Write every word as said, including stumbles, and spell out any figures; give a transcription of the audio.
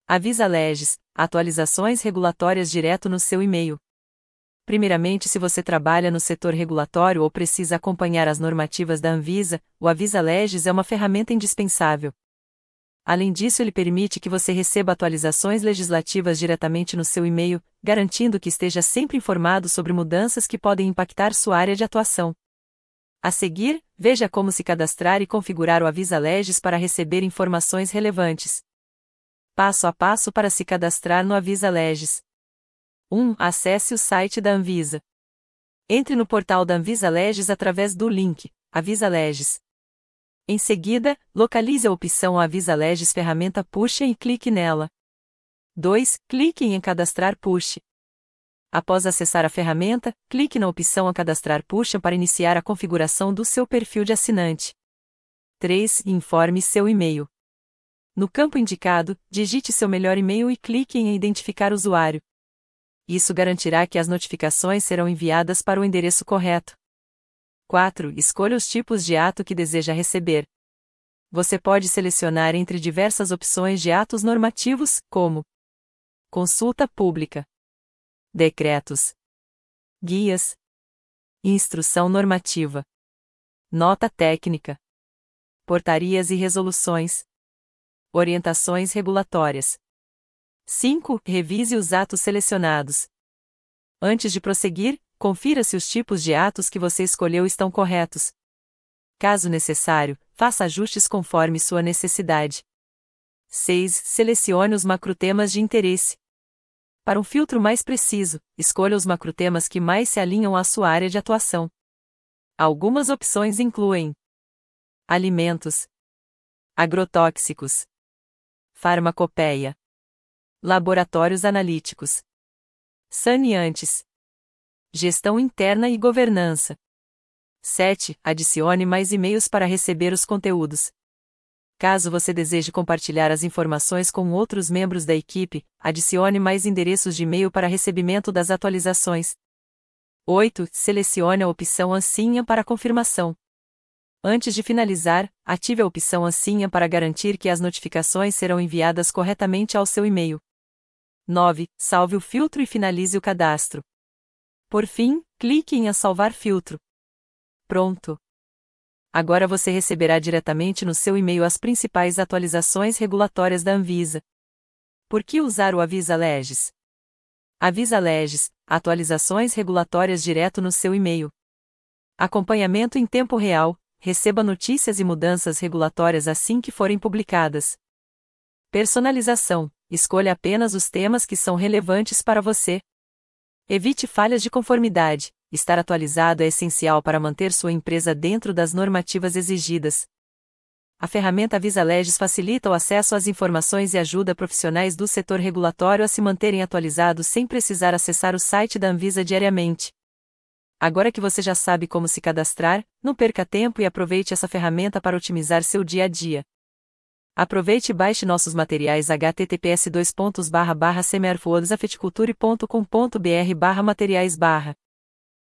Avisa Legis, atualizações regulatórias direto no seu e-mail. Primeiramente, se você trabalha no setor regulatório ou precisa acompanhar as normativas da Anvisa, o Avisa Legis é uma ferramenta indispensável. Além disso, ele permite que você receba atualizações legislativas diretamente no seu e-mail, garantindo que esteja sempre informado sobre mudanças que podem impactar sua área de atuação. A seguir, veja como se cadastrar e configurar o Avisa Legis para receber informações relevantes. Passo a passo para se cadastrar no Avisa Legis. um. Acesse o site da Anvisa. Entre no portal da Anvisa Legis através do link Avisa Legis. Em seguida, localize a opção Avisa Legis Ferramenta Push e clique nela. dois. Clique em Cadastrar Push. Após acessar a ferramenta, clique na opção Cadastrar Push para iniciar a configuração do seu perfil de assinante. três. Informe seu e-mail. No campo indicado, digite seu melhor e-mail e clique em Identificar usuário. Isso garantirá que as notificações serão enviadas para o endereço correto. quatro. Escolha os tipos de ato que deseja receber. Você pode selecionar entre diversas opções de atos normativos, como consulta pública, decretos, guias, instrução normativa, nota técnica, portarias e resoluções, orientações regulatórias. cinco. Revise os atos selecionados. Antes de prosseguir, confira se os tipos de atos que você escolheu estão corretos. Caso necessário, faça ajustes conforme sua necessidade. seis. Selecione os macrotemas de interesse. Para um filtro mais preciso, escolha os macrotemas que mais se alinham à sua área de atuação. Algumas opções incluem alimentos, agrotóxicos, farmacopeia, laboratórios analíticos, saneantes, gestão interna e governança. sete. Adicione mais e-mails para receber os conteúdos. Caso você deseje compartilhar as informações com outros membros da equipe, adicione mais endereços de e-mail para recebimento das atualizações. oito. Selecione a opção Ansinha para confirmação. Antes de finalizar, ative a opção Ansinha para garantir que as notificações serão enviadas corretamente ao seu e-mail. nove. Salve o filtro e finalize o cadastro. Por fim, clique em Salvar filtro. Pronto! Agora você receberá diretamente no seu e-mail as principais atualizações regulatórias da Anvisa. Por que usar o Avisa Legis? Avisa Legis, atualizações regulatórias direto no seu e-mail. Acompanhamento em tempo real, receba notícias e mudanças regulatórias assim que forem publicadas. Personalização, escolha apenas os temas que são relevantes para você. Evite falhas de conformidade. Estar atualizado é essencial para manter sua empresa dentro das normativas exigidas. A ferramenta Avisa Legis facilita o acesso às informações e ajuda profissionais do setor regulatório a se manterem atualizados sem precisar acessar o site da Anvisa diariamente. Agora que você já sabe como se cadastrar, não perca tempo e aproveite essa ferramenta para otimizar seu dia a dia. Aproveite e baixe nossos materiais h t t p s dois pontos barra barra semearfuodosafeticulture ponto com ponto b r barra materiais barra